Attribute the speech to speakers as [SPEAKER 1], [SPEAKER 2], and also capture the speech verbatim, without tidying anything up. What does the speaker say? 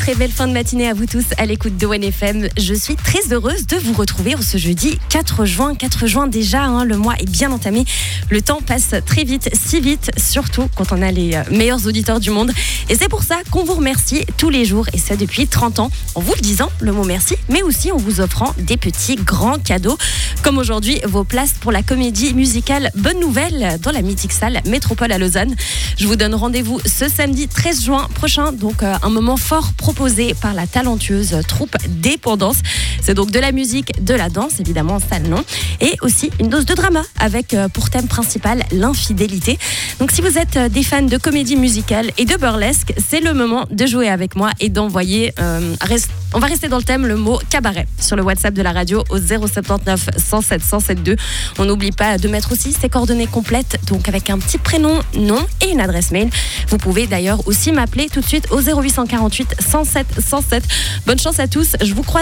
[SPEAKER 1] très belle fin de matinée à vous tous à l'écoute de One F M. Je suis très heureuse de vous retrouver ce jeudi quatre juin. quatre juin déjà, hein, le mois est bien entamé. Le temps passe très vite, si vite, surtout quand on a les meilleurs auditeurs du monde. Et c'est pour ça qu'on vous remercie tous les jours, et ça depuis trente ans, en vous le disant, le mot merci, mais aussi en vous offrant des petits grands cadeaux, comme aujourd'hui vos places pour la comédie musicale Bonne Nouvelle dans la mythique salle Métropole à Lausanne. Je vous donne rendez-vous ce samedi treize juin prochain, donc euh, un moment fort proposé par la talentueuse troupe Dépendance. C'est donc de la musique, de la danse, évidemment, ça le nom, et aussi une dose de drama avec euh, pour thème principal l'infidélité. Donc si vous êtes euh, des fans de comédie musicale et de burlesque, c'est le moment de jouer avec moi et d'envoyer, euh, rest... on va rester dans le thème, le mot cabaret sur le WhatsApp de la radio au zéro soixante-neuf cent sept cent soixante-deux. On n'oublie pas de mettre aussi ses coordonnées complètes, donc avec un petit prénom, nom et une adresse mail. Vous pouvez d'ailleurs aussi m'appeler tout de suite au zéro huit cent quarante-huit cent sept cent sept. Bonne chance à tous, je vous croise.